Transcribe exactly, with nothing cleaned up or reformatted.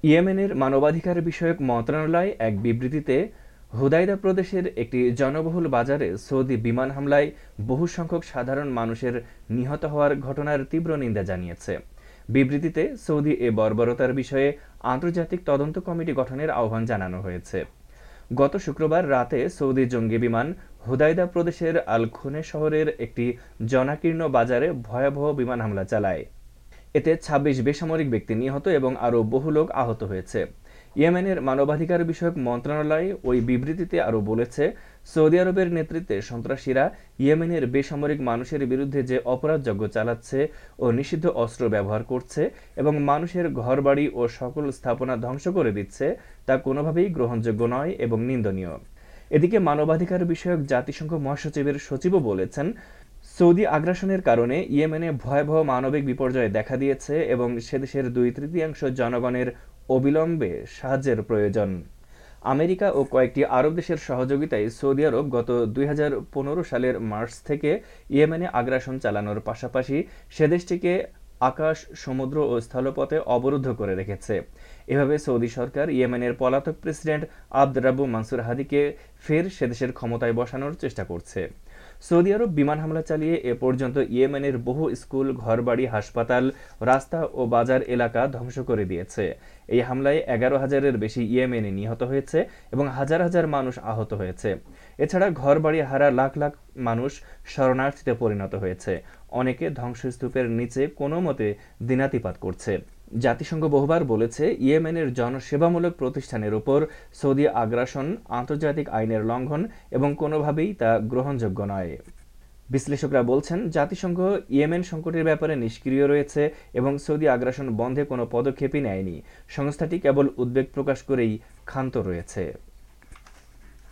ইয়েমেনের মানবাধিকার বিষয়ক মন্ত্রণালয় এক বিবৃতিতে হুদাইদা প্রদেশের একটি জনবহুল বাজারে সৌদি বিমান হামলায় বহু সংখ্যক সাধারণ মানুষের নিহত হওয়ার ঘটনার তীব্র নিন্দা জানিয়েছে। বিবৃতিতে সৌদি এ বর্বরতার বিষয়ে আন্তর্জাতিক তদন্ত কমিটি গঠনের আহ্বান জানানো হয়েছে। গত শুক্রবার রাতে সৌদি জঙ্গি বিমান হুদাইদা প্রদেশের আল খুনে শহরের একটি জনাকীর্ণ বাজারে ভয়াবহ বিমান হামলা চালায়। এতে ছাব্বিশ বেসামরিক ব্যক্তি নিহত এবং আরও বহু লোক আহত হয়েছে। ইয়েমেনের মানবাধিকার বিষয়ক মন্ত্রণালয় ওই বিবৃতিতে আরও বলেছে, সৌদি আরবের নেতৃত্বে সন্ত্রাসীরা ইয়েমেনের বেসামরিক মানুষের বিরুদ্ধে যে অপরাধযজ্ঞ চালাচ্ছে ও নিষিদ্ধ অস্ত্র ব্যবহার করছে এবং মানুষের ঘরবাড়ি ও সকল স্থাপনা ধ্বংস করে দিচ্ছে তা কোনোভাবেই গ্রহণযোগ্য নয় এবং নিন্দনীয়। এদিকে মানবাধিকার বিষয়ক জাতিসংঘ মহাসচিবের সচিবও বলেছেন, সৌদি আগ্রাসনের কারণে ইয়েমেনে ভয়াবহ মানবিক বিপর্যয় দেখা দিয়েছে এবং সেদেশের দুই তৃতীয়াংশ জনগণের অবিলম্বে সাহায্যের প্রয়োজন। আমেরিকা ও কয়েকটি আরব দেশের সহযোগিতায় সৌদি আরব গত দুই হাজার পনেরো সালের মার্চ থেকে ইয়েমেনে আগ্রাসন চালানোর পাশাপাশি সেদেশটিকে আকাশ, সমুদ্র ও স্থলপথে অবরুদ্ধ করে রেখেছে। এভাবে সৌদি সরকার ইয়েমেনের পলাতক প্রেসিডেন্ট আবদ রাব্বু মানসুর হাদিকে ফের সেদেশের ক্ষমতায় বসানোর চেষ্টা করছে। সৌদি আরব বিমান হামলা চালিয়ে এ পর্যন্ত ইয়েমেনের বহু স্কুল, ঘরবাড়ি, হাসপাতাল, রাস্তা ও বাজার এলাকা ধ্বংস করে দিয়েছে। এই হামলায় এগারো হাজারের বেশি ইয়েমেনি নিহত হয়েছে এবং হাজার হাজার মানুষ আহত হয়েছে। এছাড়া ঘরবাড়ি হারা লাখ লাখ মানুষ শরণার্থীতে পরিণত হয়েছে। অনেকে ধ্বংসস্তূপের নিচে কোনো মতে দিনাতিপাত করছে। জাতিসংঘ বহুবার বলেছে, ইয়েমেনের জনসেবামূলক প্রতিষ্ঠানের উপর সৌদি আগ্রাসন আন্তর্জাতিক আইনের লঙ্ঘন এবং কোনোভাবেই তা গ্রহণযোগ্য নয়। বিশ্লেষকরা বলছেন, জাতিসংঘ ইয়েমেন সংকটের ব্যাপারে নিষ্ক্রিয় রয়েছে এবং সৌদি আগ্রাসন বন্ধে কোনো পদক্ষেপই নেয়নি। সংস্থাটি কেবল উদ্বেগ প্রকাশ করেই ক্ষান্ত রয়েছে।